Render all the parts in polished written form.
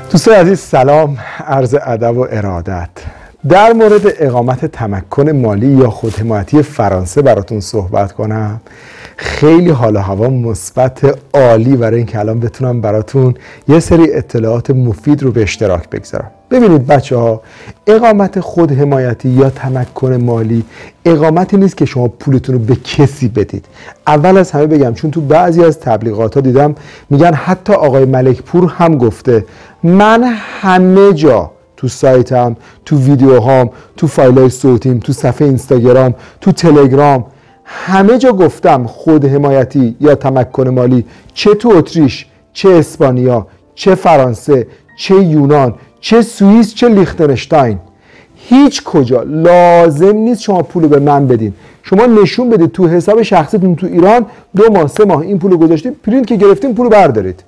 دوستان عزیز سلام، عرض ادب و ارادت. در مورد اقامت تمکن مالی یا خودحمایتی فرانسه براتون صحبت کنم. خیلی حال و هوا مثبت عالی برای این که الان بتونم براتون یه سری اطلاعات مفید رو به اشتراک بگذارم. ببینید بچه ها، اقامت خودحمایتی یا تمکن مالی اقامتی نیست که شما پولتون رو به کسی بدید. اول از همه بگم، چون تو بعضی از تبلیغات ها دیدم میگن، حتی آقای ملکپور هم گفته، من همه جا، تو سایتم، تو ویدیوهام، تو فایلای صوتیم، تو صفحه اینستاگرام، تو تلگرام، همه جا گفتم خودحمایتی یا تمکن مالی، چه تو اتریش، چه اسپانیا، چه فرانسه، چه یونان، چه سوئیس، چه لیختنشتاین، هیچ کجا لازم نیست شما پولو به من بدین. شما نشون بدید تو حساب شخصیتون تو ایران 2 ماه 3 ماه این پولو گذاشتید، پرینت که گرفتین پولو بردارید.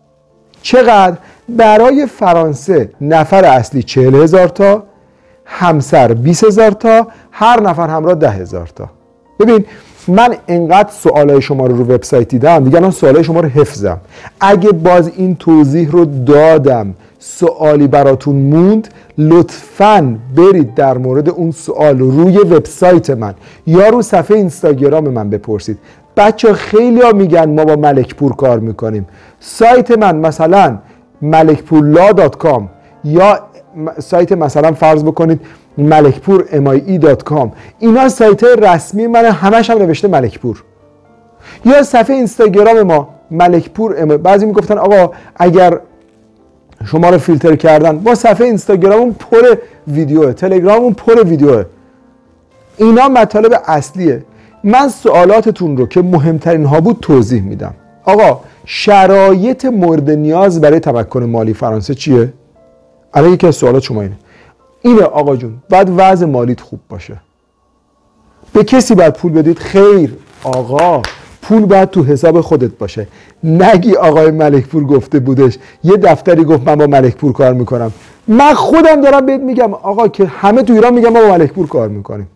چقدر؟ برای فرانسه نفر اصلی 40,000 تا، همسر 20,000 تا، هر نفر همراه 10,000 تا. ببین، من انقدر سوالای شما رو وبسایت دیدم، دیگه الان سوالای شما رو حفظم. اگه باز این توضیح رو دادم، سوالی براتون موند، لطفاً برید در مورد اون سوال روی وبسایت من یا رو صفحه اینستاگرام من بپرسید. بچه خیلی ها میگن ما با ملکپور کار میکنیم. سایت من مثلا malekpourla.com یا سایت مثلا فرض بکنید malekpourmie.com، اینا سایت رسمی من، همش هم نوشته ملکپور. یا صفحه اینستاگرام ما ملکپور. بعضی میگفتن آقا اگر شما رو فیلتر کردن، با صفحه اینستاگراممون پر ویدیوه، تلگراممون پر ویدیوه. اینا مطالب اصلیه. من سوالاتتون رو که مهمترین ها بود توضیح میدم. آقا شرایط مورد نیاز برای تمکن مالی فرانسه چیه؟ الان یکی از سوالات شما اینه آقا جون، باید وضع مالیت خوب باشه. به کسی باید پول بدید؟ خیر آقا، پول باید تو حساب خودت باشه. نگی آقای ملکپور گفته بودش، یه دفتری گفت من با ملکپور کار میکنم. من خودم دارم بهت میگم آقا که همه تو ایران میگم ما با ملکپور کار میکنیم.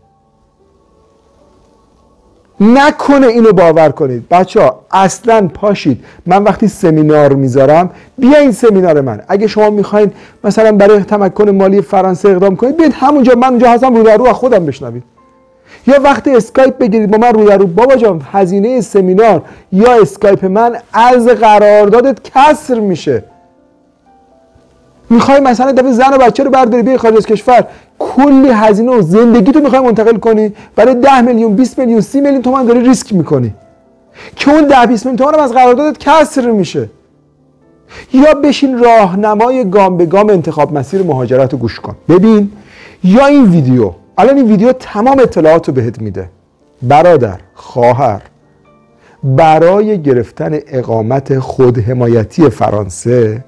نکنه اینو باور کنید بچه ها. اصلا پاشید، من وقتی سمینار میذارم، بیاین سمینار من. اگه شما میخواین مثلا برای تمکن مالی فرانسه اقدام کنید، بیاید همونجا، من اونجا هستم، رو در رو از خودم بشنوید. یا وقتی اسکایپ بگیرید با من رو در رو، بابا جان هزینه سمینار یا اسکایپ من از قراردادت کسر میشه. میخوای مثلا دفعه زن و بچه رو برداری بیای خارج از کشور، کلی هزینه و زندگی تو میخوای منتقل کنی، برای 10 میلیون 20 میلیون 30 میلیون تومان داری ریسک میکنی که اون 10-20 میلیون تومان هم از قراردادت کسر میشه. یا بشین راهنمای گام به گام انتخاب مسیر مهاجرت رو گوش کن، ببین. یا این ویدیو، الان این ویدیو تمام اطلاعات رو بهت میده. برادر، خواهر، برای گرفتن اقامت خودحمایتی فرانسه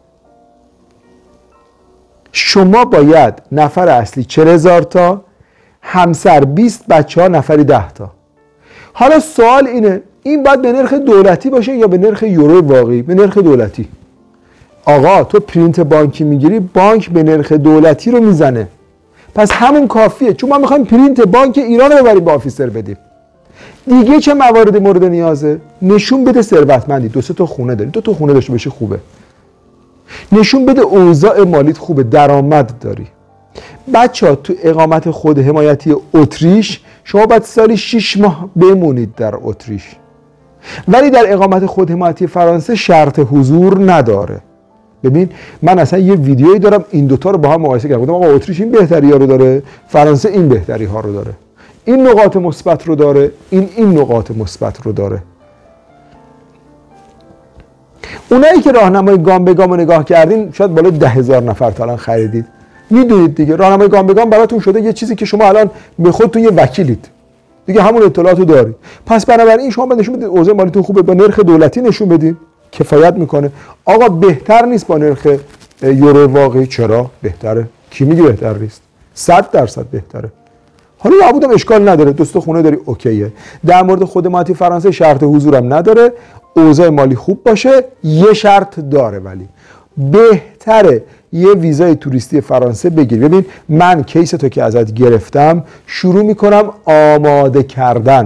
شما باید نفر اصلی 40,000 تا، همسر 20، بچه ها نفری 10 تا. حالا سوال اینه، این باید به نرخ دولتی باشه یا به نرخ یورو واقعی؟ به نرخ دولتی. آقا تو پرینت بانکی میگیری، بانک به نرخ دولتی رو میزنه، پس همون کافیه. چون ما میخوایم پرینت بانک ایران رو ببریم به آفیسر بدیم. دیگه چه موارد مورد نیازه؟ نشون بده ثروتمندی، 2-3 تا خونه داری، 2 تا خونه داشته باشی خوبه. نشون بده اوضاع مالیت خوبه، درآمد داری. بچه‌ها تو اقامت خودحمایتی اتریش شما باید سالی 6 ماه بمونید در اتریش، ولی در اقامت خودحمایتی فرانسه شرط حضور نداره. ببین، من اصلا یه ویدیویی دارم این دوتا رو با هم مقایسه کردم، گفتم آقا اتریش این بهتری ها رو داره، فرانسه این بهتری ها رو داره، این نقاط مثبت رو داره، این نقاط مثبت رو داره. اونایی که راهنمای گام به گام رو نگاه کردین، شاید بالای 10,000 نفر تا الان خریدید. میدونید دیگه راهنمای گام به گام براتون شده یه چیزی که شما الان به خودتون یه وکیلید دیگه، همون اطلاعاتو دارید. پس بنابراین شما نشون بدید اوضاع مالیتون خوبه، با نرخ دولتی نشون بدید، کفایت میکنه. آقا بهتر نیست با نرخ یورو واقعی؟ چرا بهتره؟ کی میگه بهتر نیست؟ 100% بهتره. حالا نبودم اشکال نداره، 2 تا خونه داری اوکیه. در مورد خودحمایتی فرانسه شرط حضورم نداره، اوضاع مالی خوب باشه. یه شرط داره، ولی بهتره یه ویزای توریستی فرانسه بگیر. ببین، من کیس تو که ازت گرفتم شروع میکنم آماده کردن.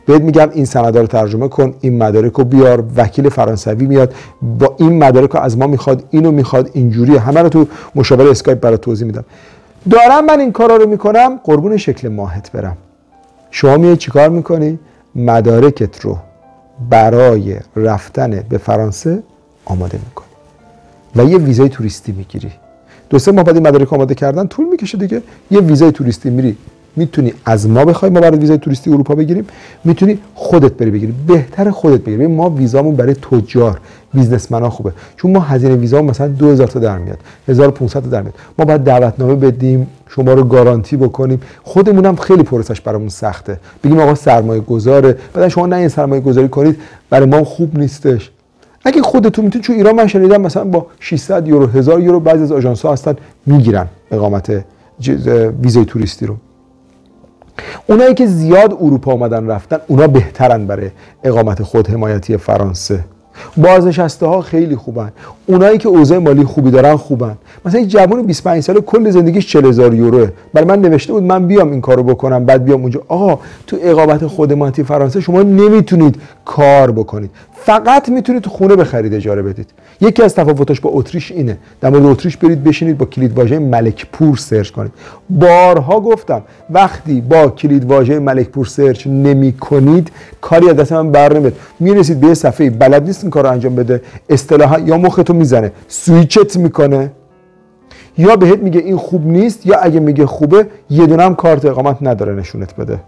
بهت میگم این سندا رو ترجمه کن، این مدارک رو بیار، وکیل فرانسوی میاد با این مدارک رو از ما میخواد، اینو میخواد، اینجوری، همه رو تو مشاوره اسکایپ برات توضیح میدم. دارم من این کارا رو میکنم، قربون شکل ماهت برم. شما میای چیکار میکنی؟ مدارکت رو برای رفتن به فرانسه آماده میکنی و یه ویزای توریستی میگیری. 2-3 ماه بعد این مدارک آماده کردن طول میکشه دیگه. یه ویزای توریستی میری، میتونی از ما بخوای ما برای ویزای توریستی اروپا بگیریم، میتونی خودت بری بگیری. بهتر خودت بگیری. ما ویزامون برای تجار، بیزنسمنا خوبه، چون ما هزینه ویزامون مثلا 2000 تا در میاد، 1500 تا در میاد. ما باید دعوتنامه بدیم، شما رو گارانتی بکنیم. خودمونم خیلی پروسش برامون سخته. بگیم آقا سرمایه گذاره، بعد شما نه این سرمایه گذاری کنید، برای ما خوب نیستش. اگه خودتون میتونید، چون ایران من شنیدم مثلا با 600 یورو 1000 یورو بعضی از آژانس‌ها هستن میگیرن اقامت ویزای توریستی رو. اونایی که زیاد اروپا اومدن رفتن، اونا بهترن برای اقامت خودحمایتی فرانسه. بازنشسته ها خیلی خوبن. اونایی که اوضاع مالی خوبی دارن خوبن. مثلا یک جوان 25 ساله کل زندگیش 40000 یوروه. برای من نوشته بود من بیام این کارو بکنم بعد بیام اونجا. آقا تو اقامت خودحمایتی فرانسه شما نمیتونید کار بکنید، فقط میتونید خونه بخرید، اجاره بدید. یکی از تفاوتاش با اتریش اینه. در مورد اتریش برید بشینید با کلیدواژه ملکپور سرچ کنید. بارها گفتم وقتی با کلیدواژه ملکپور سرچ نمی‌کنید کاری از دست من بر نمیاد. میرسید به یه صفحه بلد نیست این کارو انجام بده، اصطلاحا یا مختو میزنه، سویچت میکنه، یا بهت میگه این خوب نیست، یا اگه میگه خوبه یه دونه هم کارت اقامت نداره نشونت بده.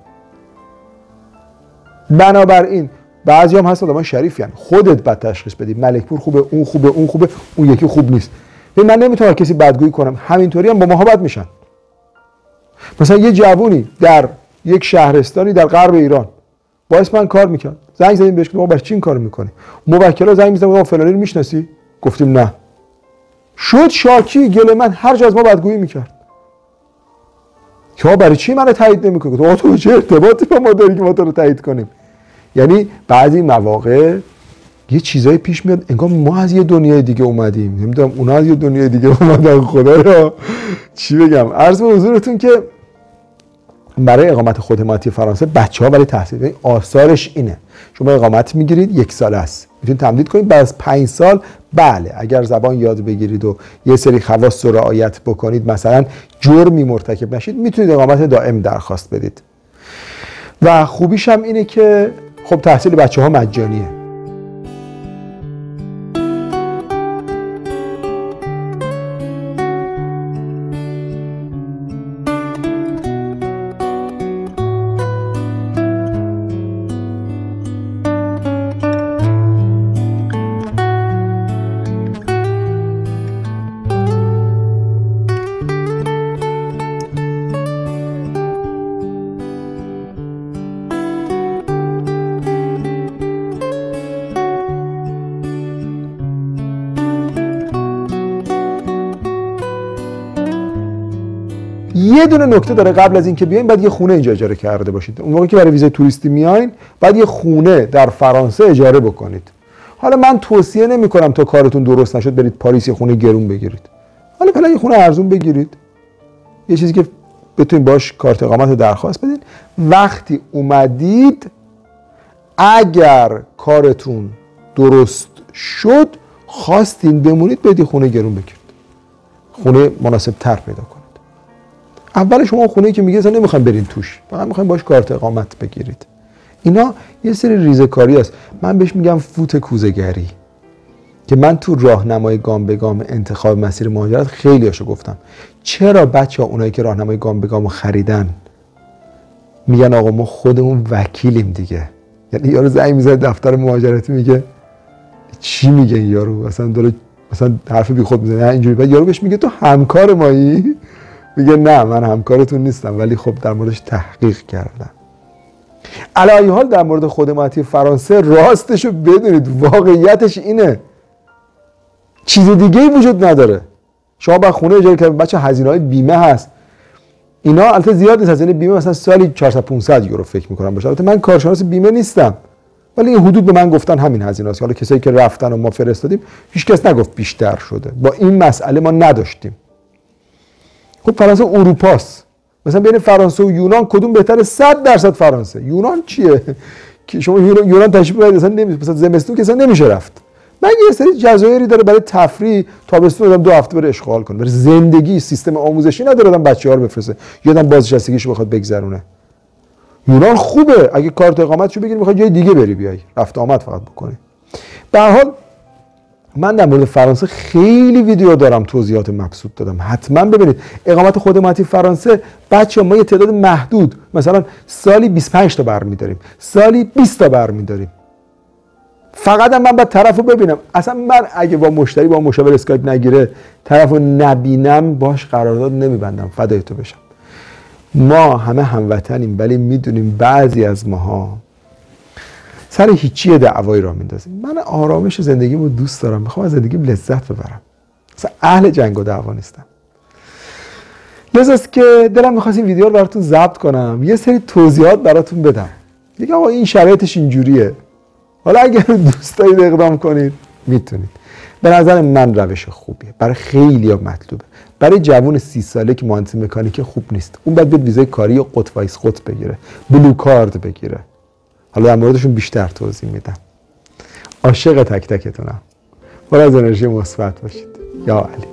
بنابراین بعضی هم هست آدمان شریفی هستن، خودت باید تشخیص بدی ملکپور خوبه، اون خوبه، اون خوبه، اون یکی خوب نیست. من نمیتونم کسی بدگویی کنم، همینطوری هم با ماها بد میشن. مثلا یه جوونی در یک شهرستانی در غرب ایران باعث من کار میکنه، زنگ زدیم بهش گفتم برای چی این کارو میکنی؟ موکلا زنگ میزنن گفتم فلانی رو میشناسی؟ گفتیم نه. شد شاکی گله من، هر جا از ما بدگویی میکرد. شما برای چی منو تایید نمیکنی؟ گفتم تو چه ارتباطی با ما داری که ما تو رو تایید کنیم؟ یعنی بعضی مواقع یه چیزایی پیش میاد انگار ما از یه دنیای دیگه اومدیم، نمیدونم اونا از یه دنیای دیگه اومدن. خدا را چی بگم. عرض به حضورتون که برای اقامت خودحمایتی فرانسه بچه‌ها برای تحصیل آثارش اینه، شما اقامت میگیرید 1 ساله است، میتونید تمدید کنید. بعد از 5 سال بله اگر زبان یاد بگیرید و یه سری خواص رو رعایت بکنید، مثلا جرمی مرتکب نشید، میتونید اقامت دائم درخواست بدید. و خوبیش هم اینه که خب تحصیل بچه‌ها مجانیه. یه دونه نکته داره، قبل از اینکه بیاین بعد یه خونه اینجا اجاره کرده باشید. اون موقعی که برای ویزای توریستی میاین بعد یه خونه در فرانسه اجاره بکنید. حالا من توصیه نمی‌کنم تا کارتون درست نشد برید پاریس یه خونه گرون بگیرید. حالا فعلا یه خونه ارزون بگیرید، یه چیزی که بتونید باش کارت اقامت رو درخواست بدید. وقتی اومدید اگر کارتون درست شد خواستین بمونید، بدید خونه گرون بگیرید، خونه مناسب تر پیدا کنید. اول شما خونه‌ای که میگه اصلا نمیخوایم برین توش، فقط میخوایم باش کارت اقامت بگیرید. اینا یه سری ریزه‌کاری است، من بهش میگم فوت کوزه‌گری، که من تو راهنمای گام به گام انتخاب مسیر مهاجرت خیلی هاشو گفتم. چرا بچه‌ها اونایی که راهنمای گام به گامو خریدن میگن آقا ما خودمون وکیلیم دیگه؟ یعنی یارو زنگ میزنه دفتر مهاجرتی میگه چی میگه یارو، اصلا داره مثلا حرف بی خود میزنه اینجوری، بعد یارو بهش میگه تو همکار مایی؟ میگه نه من همکارتون نیستم، ولی خب در موردش تحقیق کردم. علی ای حال در مورد خودحمایتی فرانسه راستشو بدونید، واقعیتش اینه، چیز دیگه‌ای وجود نداره. شما با خونه اجاره کردید، بچه هزینه‌های بیمه هست، اینا البته زیاد نیست، هزینه بیمه مثلا سالی 400-500 یورو فکر می‌کنم باشه. البته من کارشناس بیمه نیستم، ولی این حدود به من گفتن همین هزینه است. حالا کسایی که رفتن و ما فرستادیم هیچ کس نگفت بیشتر شده. با این مسئله ما نداشتیم. خب فرانسه اروپاست، مثلا بین فرانسه و یونان کدوم بهتره؟ 100% فرانسه. یونان چیه؟ که شما یونان تشریف ببرید اصلا مثلا زمستون که اصلا نمیشه رفت. مگه یه سری جزایری داره برای تفریح، تابستون آدم 2 هفته بره اشغال کنه. برای زندگی سیستم آموزشی نداره آدم بچه‌ها رو بفرسته. یادم بازنشستگیشو بخواد بگذرونه. یونان خوبه، اگه کارت اقامتشو بگیری میخوای جای دیگه بری بیای، رفت آمد فقط بکنی. به هر حال من در مورد فرانسه خیلی ویدیو دارم، توضیحات مبسوط دادم، حتما ببینید. اقامت خودمانی فرانسه بچه ما یه تعداد محدود، مثلا سالی 25 تا برمی‌داریم، سالی 20 تا برمی‌داریم. فقط من باید طرفو ببینم. اصلا من اگه با مشتری با مشاور اسکایپ نگیره، طرفو نبینم باش قرارداد نمیبندم، فدای تو بشم. ما همه هموطنیم، ولی میدونیم بعضی از ماها سر هیچی دعوایی را میندازیم. من آرامش زندگیمو دوست دارم، میخوام از زندگیم لذت ببرم، اصلا اهل جنگ و دعوا نیستم. لذاست که دلم میخواست این ویدیو رو براتون ضبط کنم، یه سری توضیحات براتون بدم. دیگه آقا این شرایطش اینجوریه، حالا اگر دوست دارید اقدام کنید میتونید. به نظر من روش خوبیه، برای خیلی‌ها مطلوبه. برای جوون 30 ساله که مهندس مکانیک خوب نیست، اون باید بیاد ویزای کاری یا قطب وایس قطب بگیره، بلو کارت بگیره. حالا در موردشون بیشتر توضیح میدم. عاشق تک تکتونم. پر از انرژی مثبت باشید. یا علی.